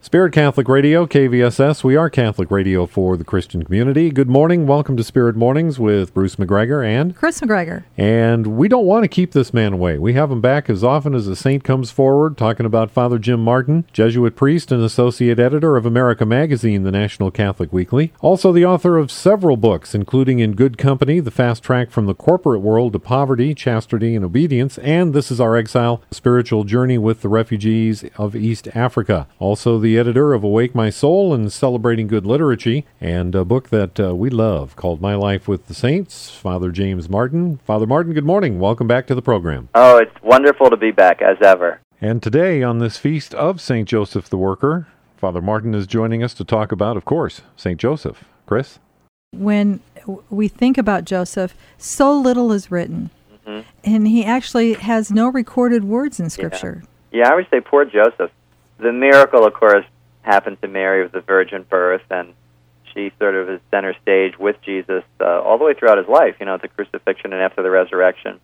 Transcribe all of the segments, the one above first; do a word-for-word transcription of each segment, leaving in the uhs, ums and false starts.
Spirit Catholic Radio, K V S S. We are Catholic radio for the Christian community. Good morning. Welcome to Spirit Mornings with Bruce McGregor and Chris McGregor. And we don't want to keep this man away. We have him back as often as a saint comes forward, talking about Father Jim Martin, Jesuit priest and associate editor of America Magazine, the National Catholic Weekly. Also the author of several books, including In Good Company, The Fast Track from the Corporate World to Poverty, Chastity, and Obedience, and This Is Our Exile, Spiritual Journey with the Refugees of East Africa. Also the editor of Awake My Soul and Celebrating Good Liturgy, and a book that uh, we love called My Life with the Saints, Father James Martin. Father Martin, good morning. Welcome back to the program. Oh, it's wonderful to be back, as ever. And today, on this feast of Saint Joseph the Worker, Father Martin is joining us to talk about, of course, Saint Joseph. Chris? When we think about Joseph, so little is written, mm-hmm. and he actually has no recorded words in Scripture. Yeah. yeah, I would say poor Joseph. The miracle, of course, happened to Mary of the virgin birth, and she sort of is center stage with Jesus uh, all the way throughout his life, you know, at the crucifixion and after the resurrection.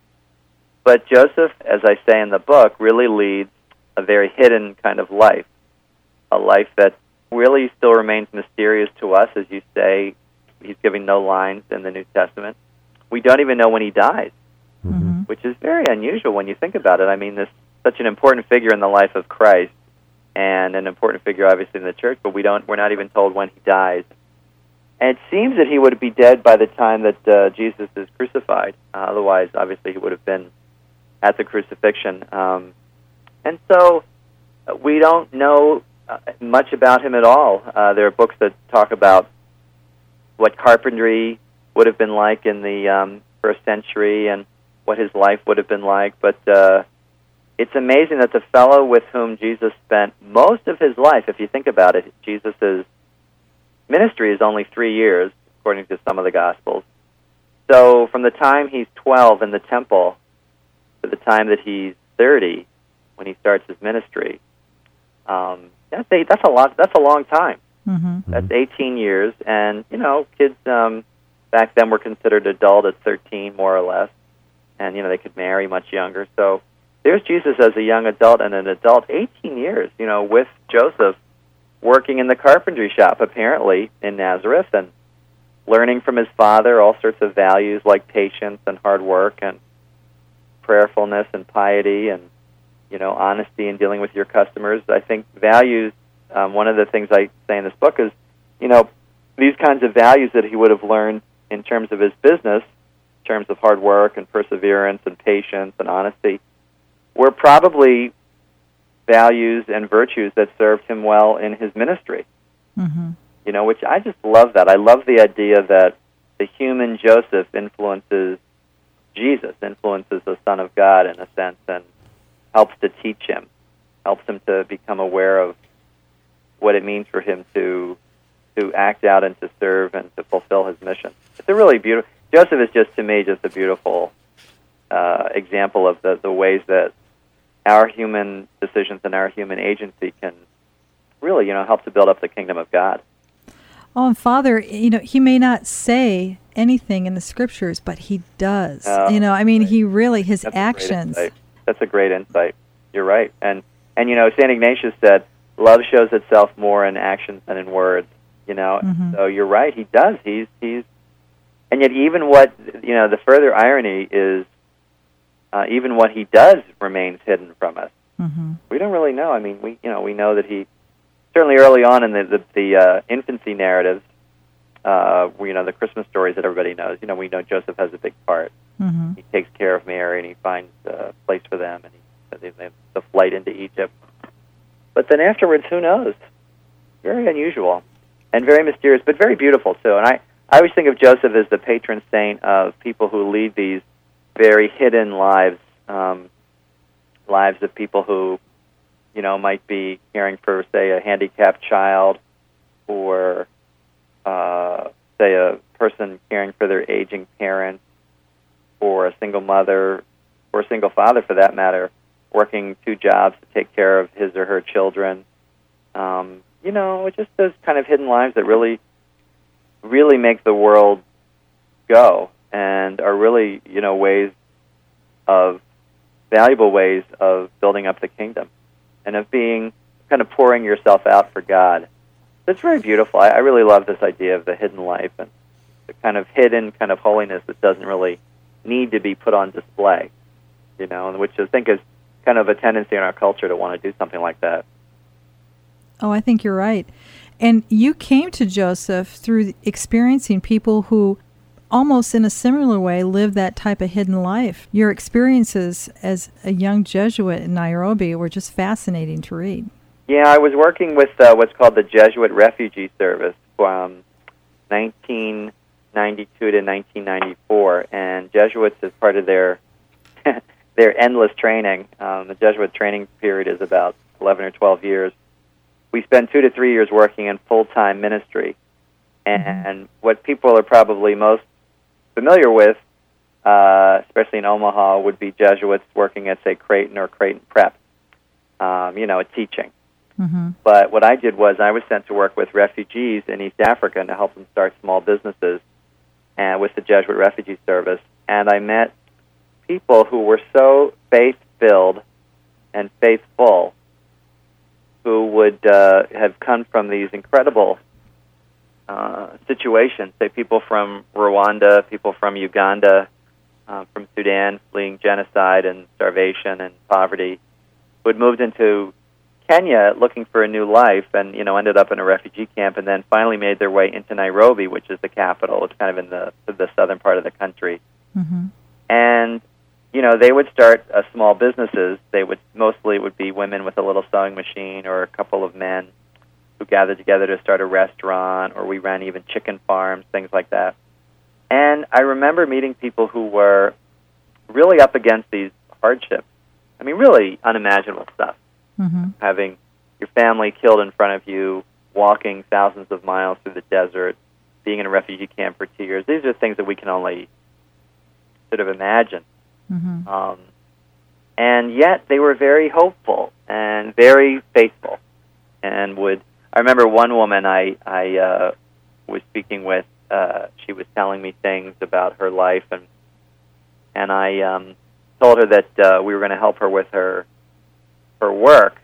But Joseph, as I say in the book, really leads a very hidden kind of life, a life that really still remains mysterious to us. As you say, he's giving no lines in the New Testament. We don't even know when he dies, mm-hmm. which is very unusual when you think about it. I mean, this such an important figure in the life of Christ, and an important figure, obviously, in the church, but we don't, we're not even told when he dies. And it seems that he would be dead by the time that uh, Jesus is crucified. Uh, otherwise, obviously, he would have been at the crucifixion. Um, and so uh, we don't know uh, much about him at all. Uh, there are books that talk about what carpentry would have been like in the um, first century and what his life would have been like, but uh, it's amazing that the fellow with whom Jesus spent most of his life, if you think about it, Jesus' ministry is only three years, according to some of the Gospels. So from the time he's twelve in the temple to the time that he's thirty, when he starts his ministry, um, that's, a, that's a lot. That's a long time. Mm-hmm. That's eighteen years, and you know, kids um, back then were considered adult at thirteen, more or less, and you know they could marry much younger. So there's Jesus as a young adult and an adult, eighteen years, you know, with Joseph working in the carpentry shop, apparently, in Nazareth, and learning from his father all sorts of values like patience and hard work and prayerfulness and piety and, you know, honesty in dealing with your customers. I think values, um, one of the things I say in this book is, you know, these kinds of values that he would have learned in terms of his business, in terms of hard work and perseverance and patience and honesty, were probably values and virtues that served him well in his ministry. Mm-hmm. You know, which I just love that. I love the idea that the human Joseph influences Jesus, influences the Son of God in a sense, and helps to teach him, helps him to become aware of what it means for him to to act out and to serve and to fulfill his mission. It's a really beautiful... Joseph is just, to me, just a beautiful uh, example of the, the ways that our human decisions and our human agency can really, you know, help to build up the kingdom of God. Oh, and Father, you know, he may not say anything in the Scriptures, but he does. Oh, you know, I mean, right. he really, his That's actions. A That's a great insight. You're right. And, and you know, Saint Ignatius said, love shows itself more in actions than in words, you know. Mm-hmm. So you're right, he does. He's, he's, and yet even what, you know, the further irony is, Uh, even what he does remains hidden from us. Mm-hmm. We don't really know. I mean, we you know we know that he certainly early on in the the, the uh, infancy narratives, uh, we, you know, the Christmas stories that everybody knows. You know, we know Joseph has a big part. Mm-hmm. He takes care of Mary and he finds a place for them, and he, they have the flight into Egypt. But then afterwards, who knows? Very unusual and very mysterious, but very beautiful too. And I I always think of Joseph as the patron saint of people who lead these very hidden lives, um, lives of people who, you know, might be caring for, say, a handicapped child, or, uh, say, a person caring for their aging parents, or a single mother, or a single father, for that matter, working two jobs to take care of his or her children. Um, you know, it's just those kind of hidden lives that really, really make the world go, and are really, you know, ways of, valuable ways of building up the kingdom, and of being kind of pouring yourself out for God. It's very beautiful. I, I really love this idea of the hidden life and the kind of hidden kind of holiness that doesn't really need to be put on display, you know, and which I think is kind of a tendency in our culture to want to do something like that. Oh, I think you're right. And you came to Joseph through experiencing people who almost in a similar way live that type of hidden life. Your experiences as a young Jesuit in Nairobi were just fascinating to read. Yeah, I was working with uh, what's called the Jesuit Refugee Service from nineteen ninety-two to nineteen ninety-four, and Jesuits, as part of their their endless training, um, the Jesuit training period is about eleven or twelve years. We spend two to three years working in full-time ministry, and what people are probably most familiar with, uh, especially in Omaha, would be Jesuits working at, say, Creighton or Creighton Prep, um, you know, teaching. Mm-hmm. But what I did was I was sent to work with refugees in East Africa to help them start small businesses and with the Jesuit Refugee Service. And I met people who were so faith-filled and faithful, who would uh, have come from these incredible uh, situations, say people from Rwanda, people from Uganda, uh, from Sudan, fleeing genocide and starvation and poverty, who had moved into Kenya looking for a new life and, you know, ended up in a refugee camp and then finally made their way into Nairobi, which is the capital. It's kind of in the the southern part of the country. Mm-hmm. And, you know, they would start uh, small businesses. They would, mostly it would be women with a little sewing machine or a couple of men who gathered together to start a restaurant, or we ran even chicken farms, things like that. And I remember meeting people who were really up against these hardships. I mean, really unimaginable stuff. Mm-hmm. Having your family killed in front of you, walking thousands of miles through the desert, being in a refugee camp for two years. These are things that we can only sort of imagine. Mm-hmm. Um, and yet they were very hopeful and very faithful. And would I remember one woman I, I uh, was speaking with, uh, she was telling me things about her life, and and I um, told her that uh, we were going to help her with her her work,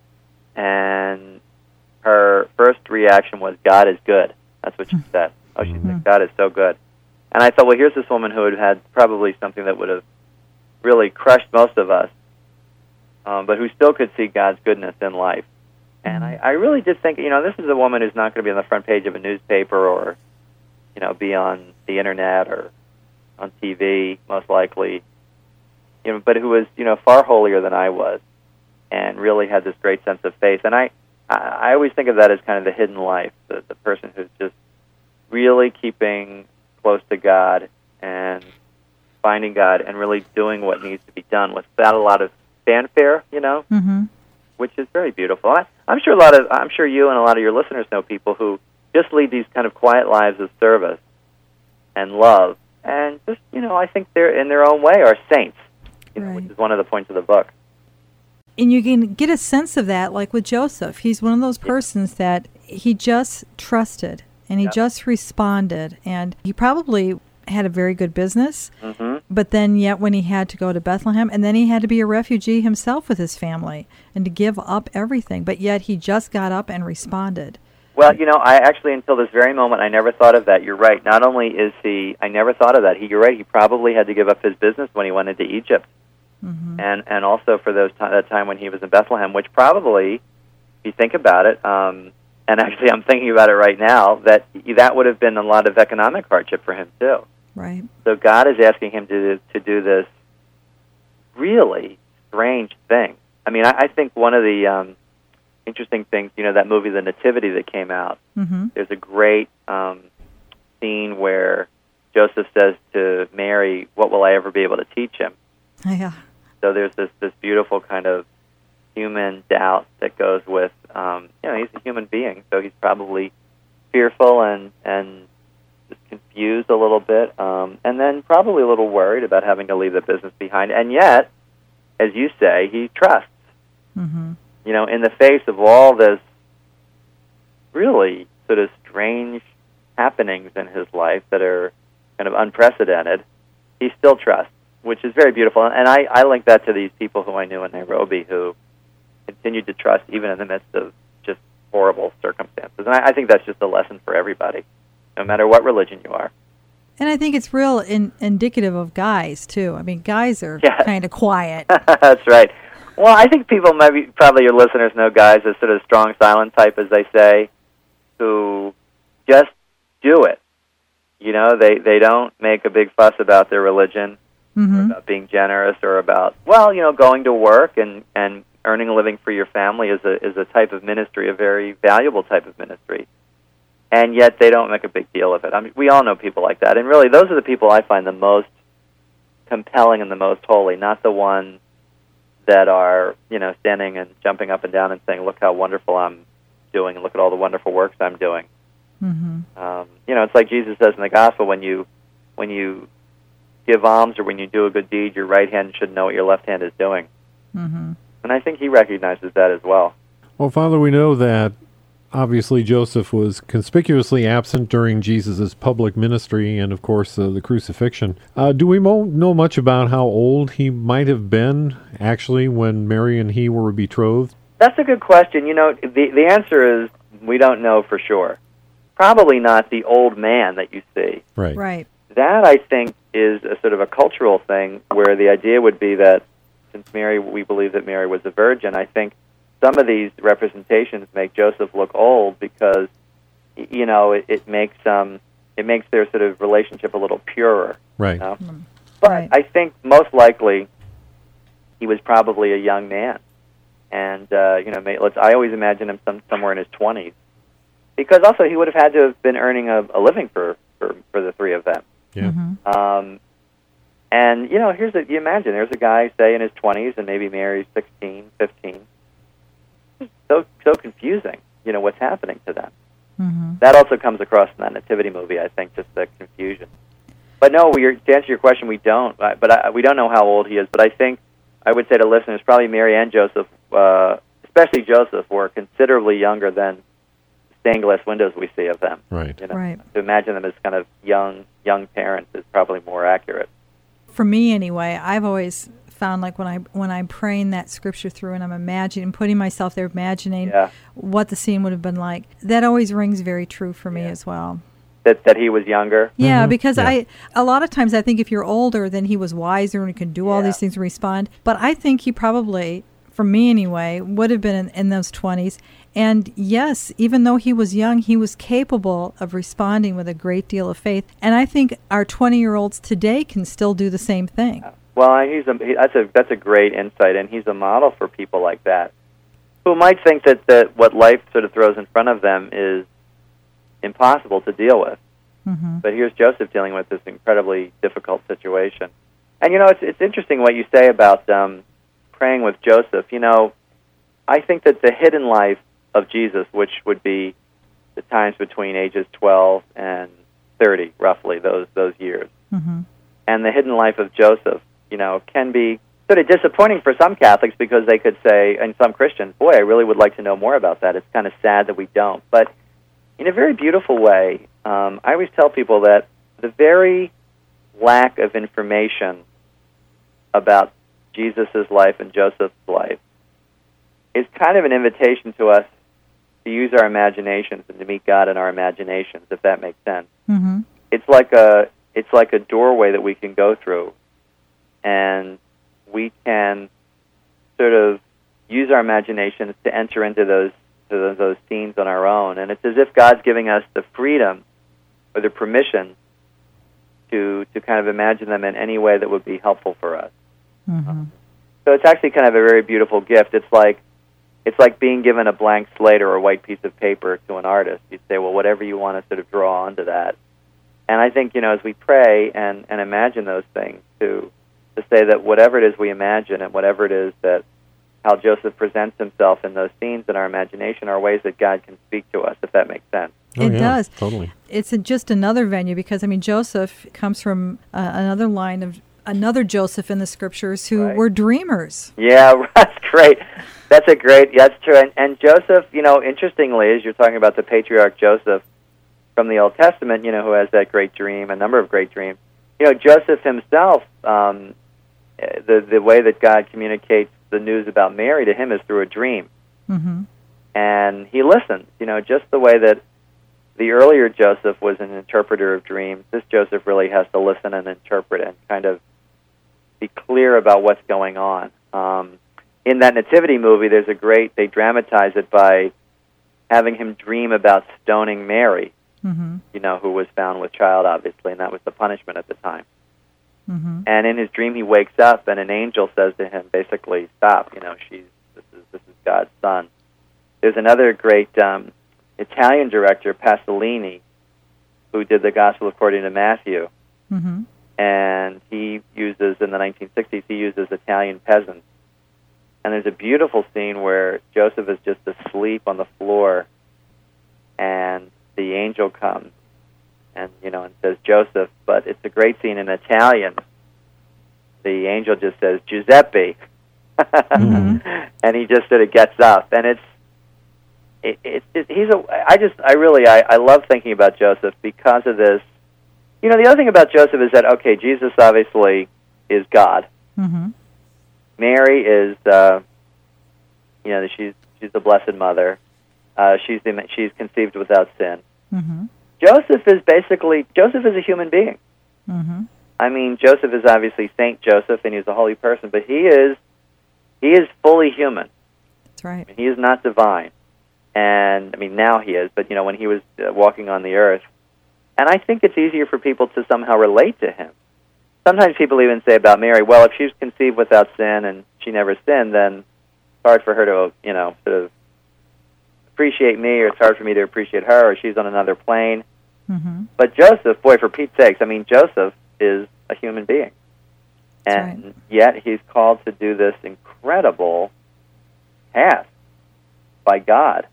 and her first reaction was, "God is good." That's what she said. Oh, she Mm-hmm. said, "God is so good." And I thought, well, here's this woman who had had probably something that would have really crushed most of us, um, but who still could see God's goodness in life. And I, I really did think, you know, this is a woman who's not going to be on the front page of a newspaper or, you know, be on the internet or on T V, most likely, you know, but who was, you know, far holier than I was and really had this great sense of faith. And I, I, I always think of that as kind of the hidden life, the, the person who's just really keeping close to God and finding God and really doing what needs to be done without a lot of fanfare, you know, Mm-hmm. which is very beautiful. I, I'm sure a lot of, I'm sure you and a lot of your listeners know people who just lead these kind of quiet lives of service and love, and just, you know, I think they're in their own way are saints, you know, Right. which is one of the points of the book. And you can get a sense of that, like with Joseph. He's one of those persons that he just trusted, and he Yeah. just responded, and he probably had a very good business, Mm-hmm. but then yet when he had to go to Bethlehem, and then he had to be a refugee himself with his family, and to give up everything, but yet he just got up and responded. Well, you know, I actually, until this very moment, I never thought of that. You're right. Not only is he, I never thought of that. He, you're right, he probably had to give up his business when he went into Egypt. Mm-hmm. And and also for those t- that time when he was in Bethlehem, which probably, if you think about it, um, and actually I'm thinking about it right now, that that would have been a lot of economic hardship for him too. Right. So God is asking him to to do this really strange thing. I mean, I, I think one of the um, interesting things, you know, that movie The Nativity that came out, Mm-hmm. there's a great um, scene where Joseph says to Mary, "What will I ever be able to teach him?" Yeah. So there's this, this beautiful kind of human doubt that goes with, um, you know, he's a human being, so he's probably fearful and, and just confused a little bit, um, and then probably a little worried about having to leave the business behind. And yet, as you say, he trusts. Mm-hmm. You know, in the face of all this really sort of strange happenings in his life that are kind of unprecedented, he still trusts, which is very beautiful. And I, I link that to these people who I knew in Nairobi who, you continued to trust even in the midst of just horrible circumstances. And I, I think that's just a lesson for everybody, no matter what religion you are. And I think it's real in, indicative of guys, too. I mean, guys are yes. kind of quiet. That's right. Well, I think people, maybe probably your listeners know guys as sort of strong, silent type, as they say, who just do it. You know, they, they don't make a big fuss about their religion, mm-hmm. or about being generous, or about, well, you know, going to work and, and earning a living for your family is a is a type of ministry, a very valuable type of ministry. And yet they don't make a big deal of it. I mean, we all know people like that. And really, those are the people I find the most compelling and the most holy, not the ones that are, you know, standing and jumping up and down and saying, look how wonderful I'm doing, and look at all the wonderful works I'm doing. Mm-hmm. Um, you know, it's like Jesus says in the gospel, when you when you give alms or when you do a good deed, your right hand should know what your left hand is doing. Mm-hmm. And I think he recognizes that as well. Well, Father, we know that obviously Joseph was conspicuously absent during Jesus' public ministry and, of course, uh, the crucifixion. Uh, do we mo- know much about how old he might have been, actually, when Mary and he were betrothed? That's a good question. You know, the, the answer is we don't know for sure. Probably not the old man that you see. Right. Right. That, I think, is a sort of a cultural thing where the idea would be that since Mary, we believe that Mary was a virgin, I think some of these representations make Joseph look old because, you know, it, it makes um, it makes their sort of relationship a little purer. Right. You know? Mm. But right. I think most likely he was probably a young man, and uh, you know, may, let's. I always imagine him some, somewhere in his twenties, because also he would have had to have been earning a, a living for, for, for the three of them. Yeah. Mm-hmm. Um, and you know, here's a, you imagine there's a guy, say, in his twenties, and maybe Mary's sixteen, fifteen. So so confusing, you know, what's happening to them. Mm-hmm. That also comes across in that nativity movie, I think, just the confusion. But no, we are, to answer your question, we don't. But I, we don't know how old he is. But I think I would say to listeners, probably Mary and Joseph, uh, especially Joseph, were considerably younger than stained glass windows we see of them. Right. You know? Right. To imagine them as kind of young young parents is probably more accurate. For me, anyway, I've always found, like, when I when I'm praying that scripture through and I'm imagining, putting myself there, imagining yeah. what the scene would have been like, that always rings very true for me yeah. as well. That that he was younger. Yeah, mm-hmm. because yeah. I a lot of times I think if you're older, then he was wiser and could do all yeah. these things and respond. But I think he probably, for me anyway, would have been in, in those twenties. And yes, even though he was young, he was capable of responding with a great deal of faith. And I think our twenty-year-olds today can still do the same thing. Well, he's a, he, that's a that's a great insight, and he's a model for people like that, who might think that, that what life sort of throws in front of them is impossible to deal with. Mm-hmm. But here's Joseph dealing with this incredibly difficult situation. And, you know, it's it's interesting what you say about um, praying with Joseph. You know, I think that the hidden life of Jesus, which would be the times between ages twelve and thirty, roughly, those those years, mm-hmm. and the hidden life of Joseph, you know, can be sort of disappointing for some Catholics because they could say, and some Christians, boy, I really would like to know more about that. It's kind of sad that we don't. But in a very beautiful way, um, I always tell people that the very lack of information about Jesus' life and Joseph's life is kind of an invitation to us to use our imaginations and to meet God in our imaginations, if that makes sense. Mm-hmm. It's like a it's like a doorway that we can go through, and we can sort of use our imaginations to enter into those to those, those scenes on our own. And it's as if God's giving us the freedom or the permission to to kind of imagine them in any way that would be helpful for us. Mm-hmm. So it's actually kind of a very beautiful gift. It's like It's like being given a blank slate or a white piece of paper to an artist. You'd say, well, whatever you want to sort of draw onto that. And I think, you know, as we pray and, and imagine those things, to to say that whatever it is we imagine and whatever it is that how Joseph presents himself in those scenes in our imagination are ways that God can speak to us, if that makes sense. Oh, it yeah, does. Totally. It's a, just another venue because, I mean, Joseph comes from uh, another line of another Joseph in the scriptures who right. were dreamers. Yeah, that's great. That's a great, yeah, that's true. And, and Joseph, you know, interestingly, as you're talking about the patriarch Joseph from the Old Testament, you know, who has that great dream, a number of great dreams, you know, Joseph himself, um, the the way that God communicates the news about Mary to him is through a dream. Mm-hmm. And he listens, you know, just the way that the earlier Joseph was an interpreter of dreams. This Joseph really has to listen and interpret and kind of be clear about what's going on. Um, in that Nativity movie, there's a great, they dramatize it by having him dream about stoning Mary, Mm-hmm. you know, who was found with child, obviously, and that was the punishment at the time. Mm-hmm. And in his dream, he wakes up, and an angel says to him, basically, stop, you know, she's this is this is God's son. There's another great um, Italian director, Pasolini, who did the Gospel according to Matthew, Mm-hmm. and he uses, in the nineteen sixties, he uses Italian peasants. And there's a beautiful scene where Joseph is just asleep on the floor, and the angel comes and, you know, and says, Joseph, but it's a great scene in Italian. The angel just says, Giuseppe. Mm-hmm. And he just sort of gets up. And it's, it, it, it, he's a, I just, I really, I, I love thinking about Joseph because of this. You know, the other thing about Joseph is that, okay, Jesus obviously is God. Mm-hmm. Mary is, uh, you know, she's she's the Blessed Mother. Uh, she's the, she's conceived without sin. Mm-hmm. Joseph is basically, Joseph is a human being. Mm-hmm. I mean, Joseph is obviously Saint Joseph, and he's a holy person, but he is he is fully human. That's right. He is not divine. And, I mean, now he is, but, you know, when he was uh, walking on the earth. And I think it's easier for people to somehow relate to him. Sometimes people even say about Mary, well, if she's conceived without sin and she never sinned, then it's hard for her to, you know, sort of appreciate me, or it's hard for me to appreciate her, or she's on another plane. Mm-hmm. But Joseph, boy, for Pete's sakes, I mean, Joseph is a human being. And right. yet he's called to do this incredible task by God.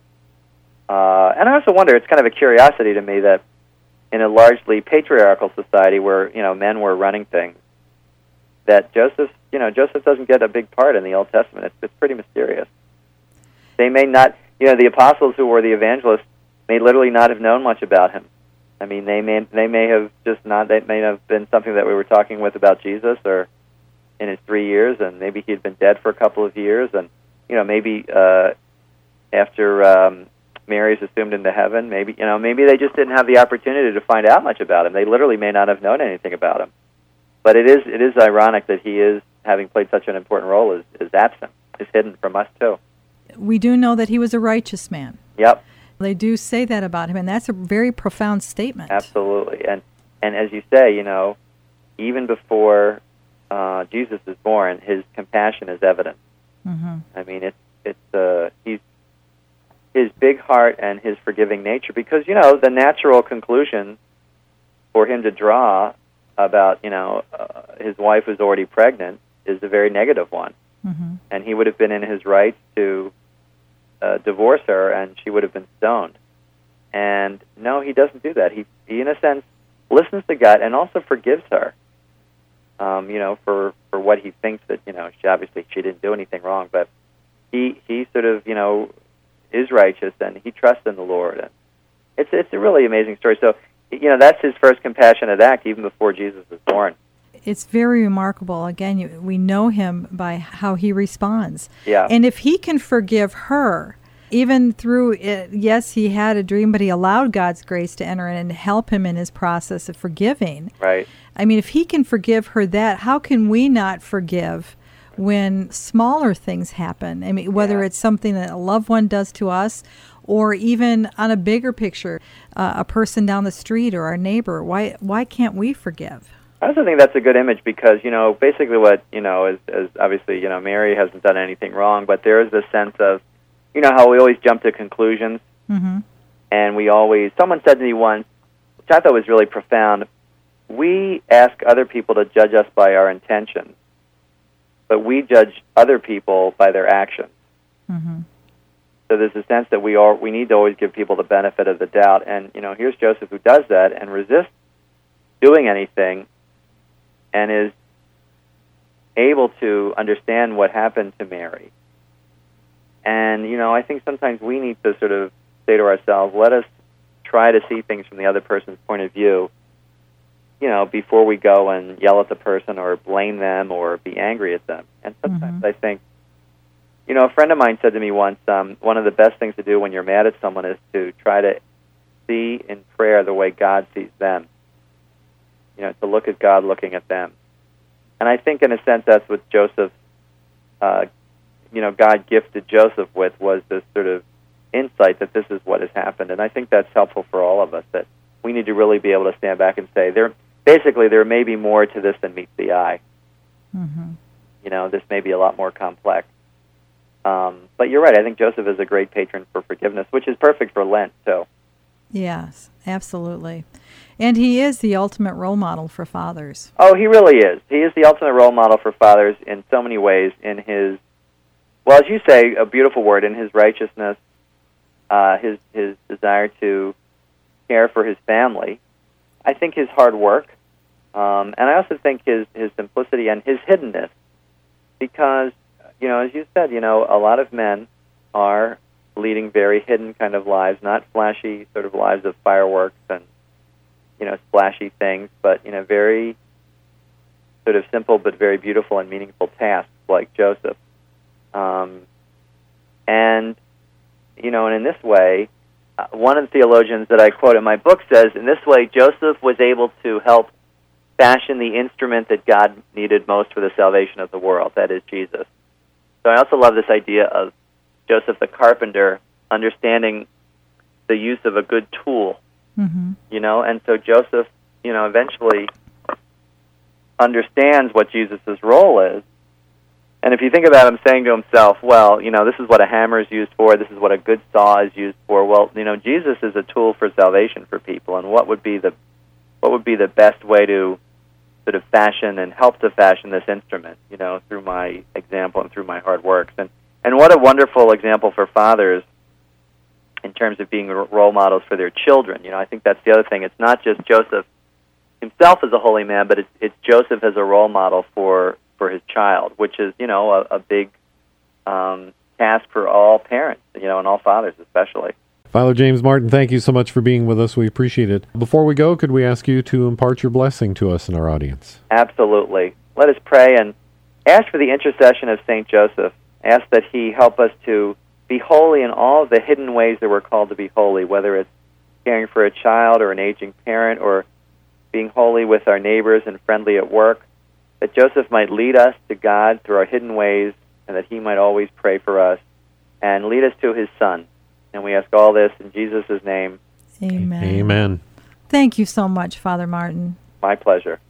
Uh, and I also wonder, it's kind of a curiosity to me that in a largely patriarchal society where, you know, men were running things, that Joseph, you know, Joseph doesn't get a big part in the Old Testament. It's, it's pretty mysterious. They may not, you know, the apostles who were the evangelists may literally not have known much about him. I mean, they may they may have just not, they may have been something that we were talking with about Jesus, or in his three years, and maybe he'd been dead for a couple of years, and, you know, maybe uh, after um, Mary's assumed into heaven, maybe, you know, maybe they just didn't have the opportunity to find out much about him. They literally may not have known anything about him. But it is it is ironic that he is, having played such an important role, is, is absent, is hidden from us too. We do know that he was a righteous man. Yep. They do say that about him, and that's a very profound statement. Absolutely. And and as you say, you know, even before uh, Jesus is born, his compassion is evident. Mm-hmm. I mean, it's it's uh, he's his big heart and his forgiving nature. Because, you know, the natural conclusion for him to draw about, you know, uh, his wife who's already pregnant is a very negative one. Mm-hmm. And he would have been in his rights to uh, divorce her, and she would have been stoned. And no, he doesn't do that. He, he in a sense, listens to God and also forgives her. Um, you know, for, for what he thinks that, you know, she obviously she didn't do anything wrong, but he he sort of, you know, is righteous, and he trusts in the Lord. And it's it's a really amazing story. So, you know, that's his first compassionate act, even before Jesus was born. It's very remarkable. Again, you, we know him by how he responds. Yeah. And if he can forgive her, even through it, yes, he had a dream, but he allowed God's grace to enter in and help him in his process of forgiving. Right. I mean, if he can forgive her that, how can we not forgive when smaller things happen? I mean, whether Yeah. it's something that a loved one does to us, or even on a bigger picture, uh, a person down the street or our neighbor. Why why can't we forgive? I also think that's a good image because, you know, basically what, you know, is, is obviously, you know, Mary hasn't done anything wrong, but there is this sense of, you know, how we always jump to conclusions, Mm-hmm. and we always, someone said to me once, which I thought was really profound, we ask other people to judge us by our intentions, but we judge other people by their actions. Mm-hmm. So there's a sense that we are, we need to always give people the benefit of the doubt, and, you know, here's Joseph who does that and resists doing anything, and is able to understand what happened to Mary. And, you know, I think sometimes we need to sort of say to ourselves, let us try to see things from the other person's point of view, you know, before we go and yell at the person or blame them or be angry at them. And sometimes Mm-hmm. I think You know, a friend of mine said to me once, um, one of the best things to do when you're mad at someone is to try to see in prayer the way God sees them. You know, to look at God looking at them. And I think, in a sense, that's what Joseph, uh, you know, God gifted Joseph with, was this sort of insight that this is what has happened. And I think that's helpful for all of us, that we need to really be able to stand back and say, there, basically, there may be more to this than meets the eye. Mm-hmm. You know, this may be a lot more complex. Um, but you're right. I think Joseph is a great patron for forgiveness, which is perfect for Lent, too. Yes, absolutely. And he is the ultimate role model for fathers. Oh, he really is. He is the ultimate role model for fathers in so many ways. In his, well, as you say, a beautiful word, in his righteousness, uh, his his desire to care for his family. I think his hard work, um, and I also think his his simplicity and his hiddenness, because, you know, as you said, you know, a lot of men are leading very hidden kind of lives, not flashy sort of lives of fireworks and, you know, splashy things, but, you know, very sort of simple but very beautiful and meaningful tasks like Joseph. Um, and, you know, and in this way, uh, one of the theologians that I quote in my book says, in this way, Joseph was able to help fashion the instrument that God needed most for the salvation of the world, that is Jesus. So I also love this idea of Joseph the carpenter understanding the use of a good tool, mm-hmm. you know, and so Joseph, you know, eventually understands what Jesus' role is. And if you think about him saying to himself, well, you know, this is what a hammer is used for, this is what a good saw is used for, well, you know, Jesus is a tool for salvation for people, and what would be the what would be the best way to sort of fashion and help to fashion this instrument, you know, through my example and through my hard works. And And what a wonderful example for fathers in terms of being role models for their children. You know, I think that's the other thing. It's not just Joseph himself as a holy man, but it's, it's Joseph as a role model for, for his child, which is, you know, a, a big um, task for all parents, you know, and all fathers especially. Father James Martin, thank you so much for being with us. We appreciate it. Before we go, could we ask you to impart your blessing to us and our audience? Absolutely. Let us pray and ask for the intercession of Saint Joseph. Ask that he help us to be holy in all the hidden ways that we're called to be holy, whether it's caring for a child or an aging parent or being holy with our neighbors and friendly at work, that Joseph might lead us to God through our hidden ways and that he might always pray for us and lead us to his Son. And we ask all this in Jesus' name. Amen. Amen. Thank you so much, Father Martin. My pleasure.